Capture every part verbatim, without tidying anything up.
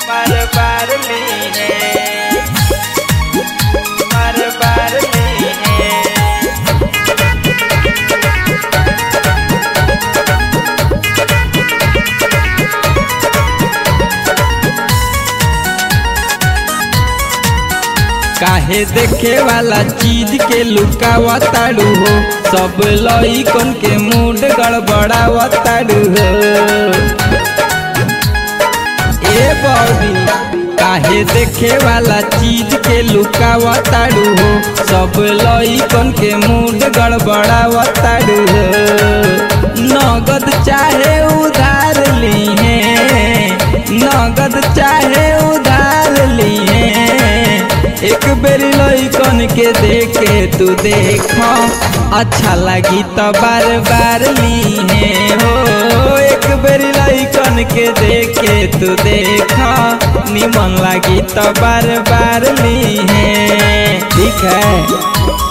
बार बार ली है, बार बार ली है। काहे देखे वाला चीज के लुकावताड़ू हो, सब लइकन के मूड गड़बड़ावताड़ू हो। ए बॉबी काहे देखे वाला चीज के लुकावताड़ू हो, सब लइकन के मूड गड़बड़ावताड़ू हो। नगद चाहे उधार ली है, नगद चाहे उधार ली है। एक बेरी लइकन के देखे तू देख, अच्छा लगी तो बार बार ली है हो। एक बेरी लइकन के देखे तू देख, निमन लगी तो बार बार ली है। ठीक है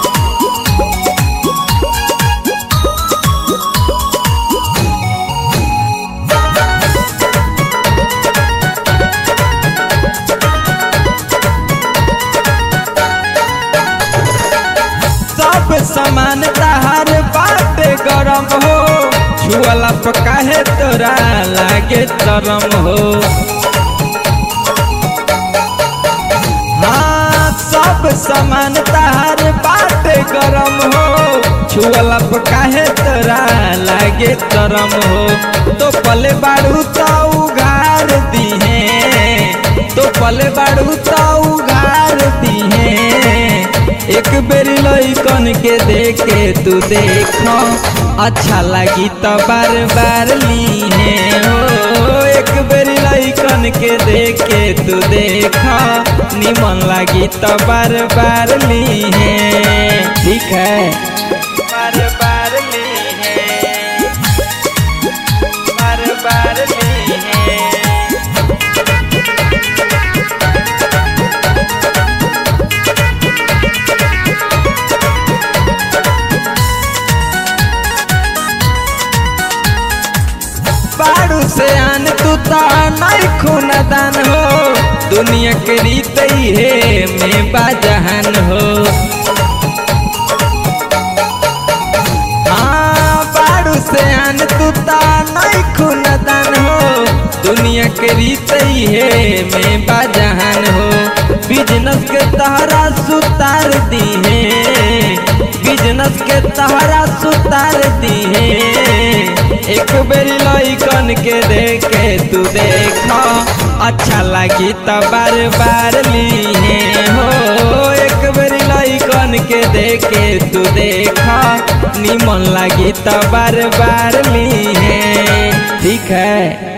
समान तहार बाटे गरम हो, छुअला पकाहे तोरा लागे तरम हो। हाँ सब समान तहार बाटे गरम हो, छुअला पकाहे तोरा लागे तरम हो। तो पले बाड़ू तो उघार दी है, तो पले बाड़ू तो उघार दी है। एक बेरी लइकन के देखे तू देख, अच्छा लगी तो बार बार ली है हो। एक बेरी लइकन के देखे तू देख, निमन लगी तो बार बार ली है। ठीक है बार बार ली है, बार बार ली है। बाड़ू से आन तू तो नहीं खूनदान हो, दुनिया के रीत है में बाजहान हो। हाँ बाड़ू से आन तू तो नहीं खूनदान हो, दुनिया के रीत है में बाजहान हो। बिजनेस के तहरा सुतार दी है, बिजनेस के तहरा सुतार दी है। एक बेरी लइकन के देखे तू देख, अच्छा लगी तो बार बार ली है हो। एक बेरी लइकन के देखे तू देख, निमन लगी तो बार बार ली है। ठीक है।